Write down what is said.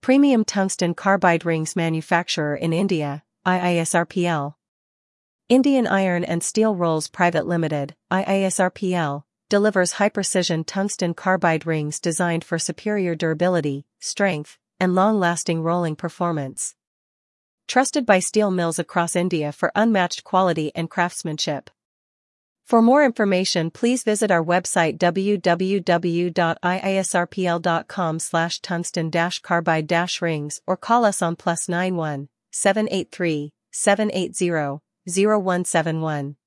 Premium Tungsten Carbide Rings Manufacturer in India, IISRPL. Indian Iron and Steel Rolls Private Limited, IISRPL, delivers high-precision tungsten carbide rings designed for superior durability, strength, and long-lasting rolling performance. Trusted by steel mills across India for unmatched quality and craftsmanship. For more information, please visit our website www.iisrpl.com/tungsten-carbide-rings or call us on +91 783 780 0171.